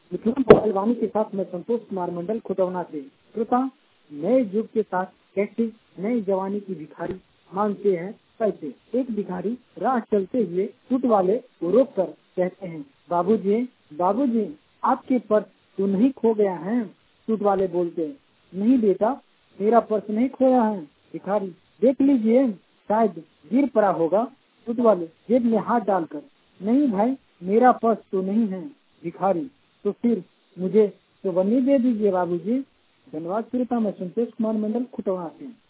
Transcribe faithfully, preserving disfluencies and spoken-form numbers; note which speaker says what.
Speaker 1: मिथुन पहलवानी के साथ मैं संतोष कुमार मंडल खुटौना से। श्रोता, नए युग के साथ कैसे नई जवानी की भिखारी मांगते हैं पैसे। एक भिखारी राह चलते हुए सूट वाले को रोक कर कहते हैं, बाबूजी बाबूजी आपके पर्स तो नहीं खो गया है। सूट वाले बोलते हैं, नहीं बेटा, मेरा पर्स नहीं खोया है। भिखारी, देख लीजिए, शायद गिर पड़ा होगा। सूट वाले जेब में हाथ डालकर, नहीं भाई, मेरा पर्स तो नहीं है। भिखारी, तो फिर मुझे तो बनी दे दीजिए बाबूजी। धन्यवाद। श्रोता, मैं संतोष कुमार मंडल खुटौना से।